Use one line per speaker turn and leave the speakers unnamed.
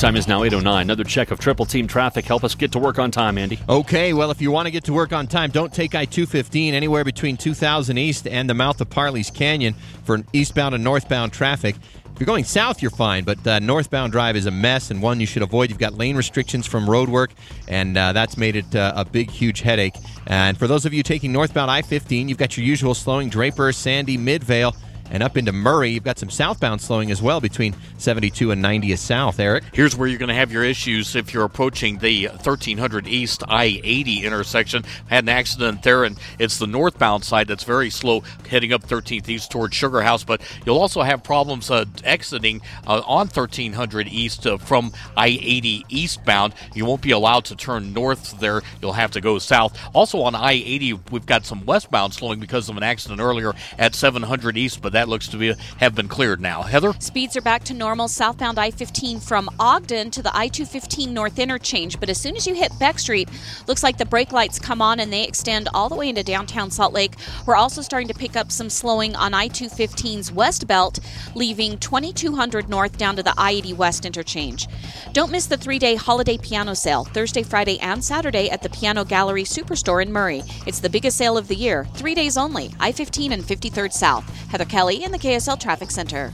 Time is now 8:09. Another check of Triple Team traffic. Help us get to work on time, Andy.
Okay, well, if you want to get to work on time, don't take I-215 anywhere between 2000 East and the mouth of Parley's Canyon for eastbound and northbound traffic. If you're going south, you're fine, but northbound drive is a mess and one you should avoid. You've got lane restrictions from road work, and that's made it a big, huge headache. And for those of you taking northbound I-15, you've got your usual slowing: Draper, Sandy, Midvale, and up into Murray. You've got some southbound slowing as well between 72 and 90th South. Eric?
Here's where you're going to have your issues if you're approaching the 1300 East I-80 intersection. Had an accident there, and it's the northbound side that's very slow heading up 13th East towards Sugar House. But you'll also have problems exiting on 1300 East from I-80 eastbound. You won't be allowed to turn north there. You'll have to go south. Also on I-80, we've got some westbound slowing because of an accident earlier at 700 East, but that looks to have been cleared now. Heather?
Speeds are back to normal southbound I-15 from Ogden to the I-215 North Interchange, but as soon as you hit Beck Street, looks like the brake lights come on and they extend all the way into downtown Salt Lake. We're also starting to pick up some slowing on I-215's west belt, leaving 2200 north down to the I-80 West Interchange. Don't miss the 3-day holiday piano sale, Thursday, Friday, and Saturday at the Piano Gallery Superstore in Murray. It's the biggest sale of the year, 3 days only, I-15 and 53rd South. Heather Kelly in the KSL Traffic Center.